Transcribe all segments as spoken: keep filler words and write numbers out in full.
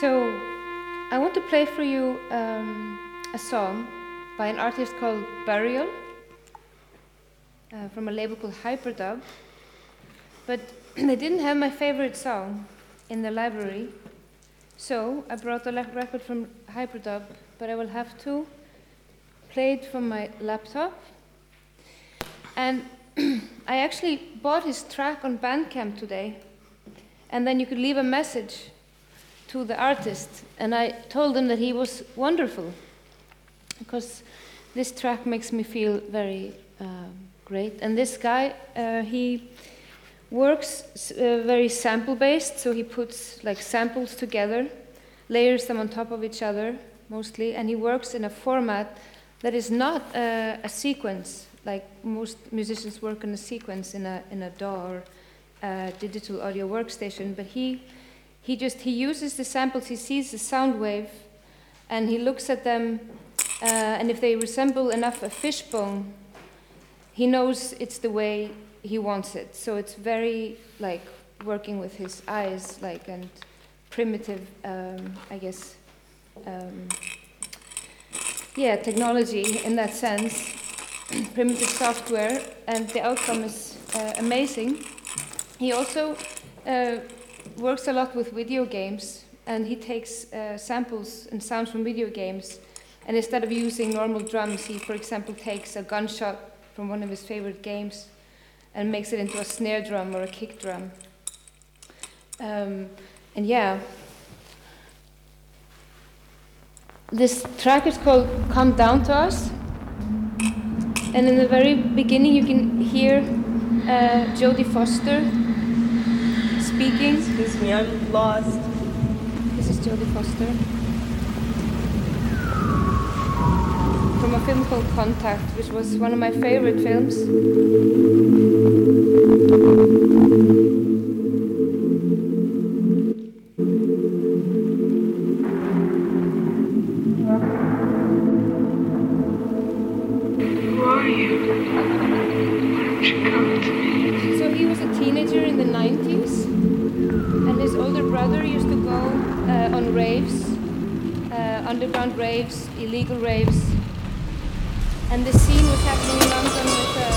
So, I want to play for you um, a song by an artist called Burial uh, from a label called Hyperdub. But they didn't have my favorite song in the library, so I brought a record from Hyperdub, but I will have to play it from my laptop. And I actually bought his track on Bandcamp today, and then you could leave a message to the artist, and I told him that he was wonderful, because this track makes me feel very um, great. And this guy, uh, he works uh, very sample-based, so he puts like samples together, layers them on top of each other, mostly, and he works in a format that is not uh, a sequence, like most musicians work in a sequence in a, in a D A W or a digital audio workstation, but he He just, he uses the samples, he sees the sound wave, and he looks at them, uh, and if they resemble enough a fishbone, he knows it's the way he wants it. So it's very, like, working with his eyes, like, and primitive, um, I guess, um, yeah, technology in that sense, primitive software, and the outcome is uh, amazing. He also uh, works a lot with video games, and he takes uh, samples and sounds from video games, and instead of using normal drums, he, for example, takes a gunshot from one of his favorite games and makes it into a snare drum or a kick drum. Um, and yeah, this track is called Come Down to Us, and in the very beginning you can hear uh, Jodie Foster speaking. Excuse me, I'm lost. This is Jodie Foster from a film called Contact, which was one of my favorite films. Who are you? Why don't you come to me? So he was a teenager in the nineties, and his older brother used to go uh, on raves, uh, underground raves, illegal raves, and the scene was happening in London with uh,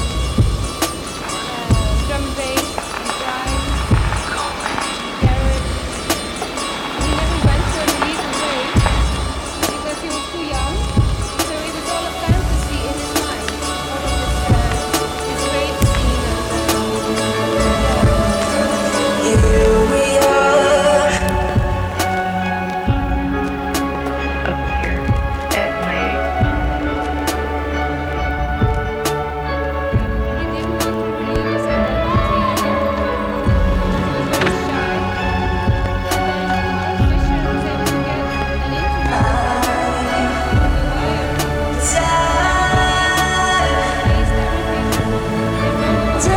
uh, drum and bass, and grime, garage. And he never went to an illegal rave because he was too young, so it was all a fantasy in his mind, all of this, uh, this rave scene. And, uh, Here we are, Up here at night. He didn't want to reveal his identity. He was very shy. And then Mark Fisher was able to get an interview with The Wire. time, He faced everything. They wrote about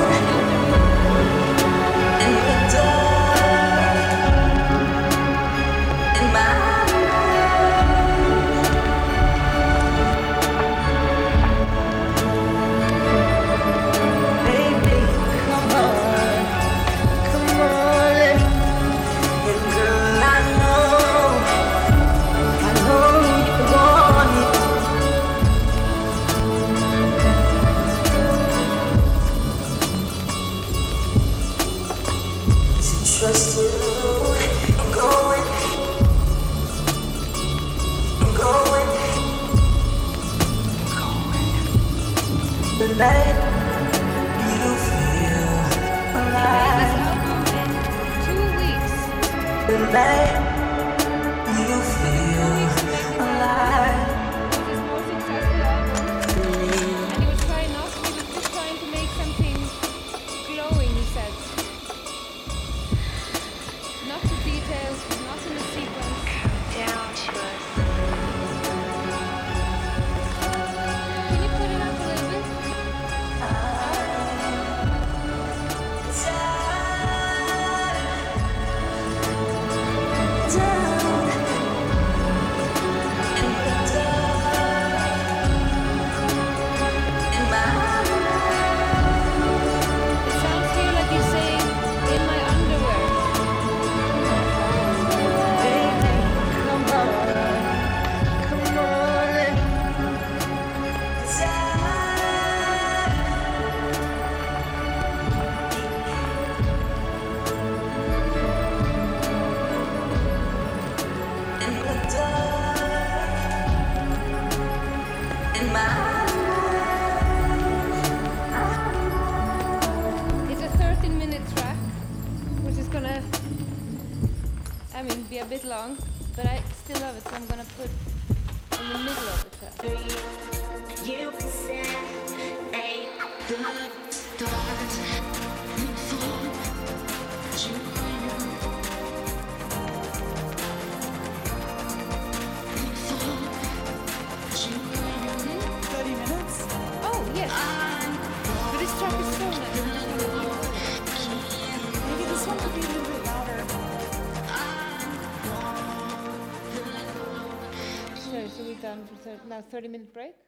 it in the interview. in the dark, in my mind. Baby, come on, come on, and girl, I know, I know you want it. To trust you, I'm going, I'm going, the night you feel alive, Two weeks. the night you feel alive. It was his most successful album. And he was trying not, he was just trying to make something glowing, he said. Not the details, not in the sequence. Down to us. Can you put it up a little bit? It sounds here like he's saying, in my underwear. I mean, be a bit long, but I still love it, so I'm gonna put in the middle of the track. You said a good start before you thirty minutes? Oh, yes. But this track is so nice. Maybe this one could be a little bit louder. Sorry, so we're done for thir- now thirty minute break?